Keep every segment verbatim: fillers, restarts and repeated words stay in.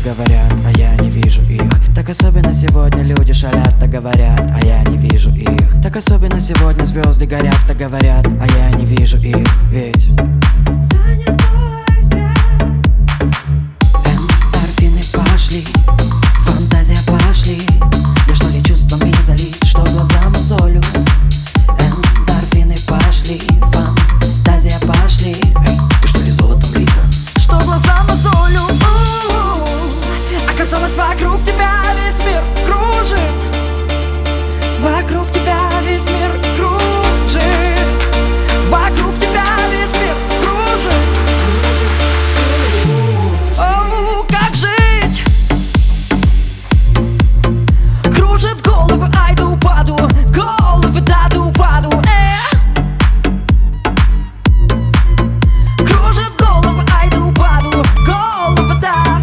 говорят, а я не вижу их. Так особенно сегодня люди шалят, так говорят, а я не вижу их. Так особенно сегодня звезды горят, так говорят, а я не вижу их. Ведь занят мой взгляд. Эндорфины пошли, фантазия пошли. Я что ли чувствами залит, что глаза мозолю? Эндорфины пошли, фантазия пошли. Эй, ты что ли золотом лита? Что глаза мозолю? Оказалось, вокруг тебя весь мир кружит. Вокруг тебя весь мир кружит. Вокруг тебя весь мир кружит. О, как жить? Кружит головы, ай да упаду. Головы, да да упаду. Э! Кружит головы, ай да упаду. Головы, да.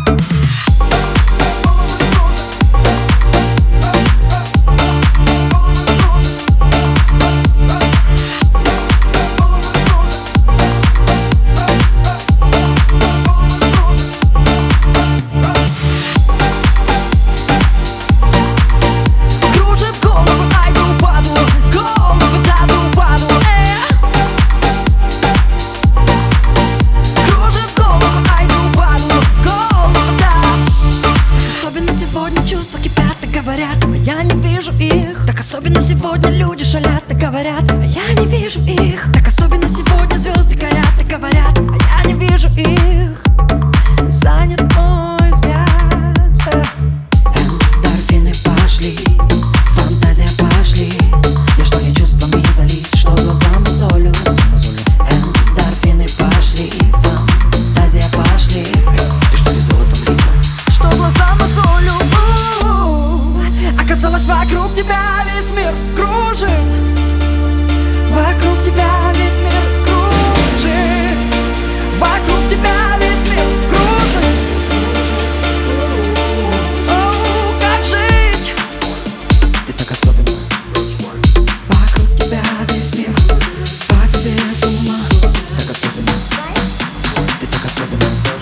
А я не вижу их. Так особенно сегодня люди шалят, так говорят, а я не вижу их. Так особенно сегодня звезды горят, так говорят, а я не вижу их. Занят мой взгляд. Эндорфины пошли, фантазия пошли. Я что ли чувствами залит, что глаза мозолю? Эндорфины пошли, фантазия пошли. Ты что ли золотом лита? Что глаза мозолю? Оказалось, вокруг тебя весь мир кружит. Вокруг тебя весь мир кружит. Вокруг тебя весь мир кружит. О, как жить? Ты так особенна. Вокруг тебя весь мир по тебе с ума. Так особенно. Ты так особенна.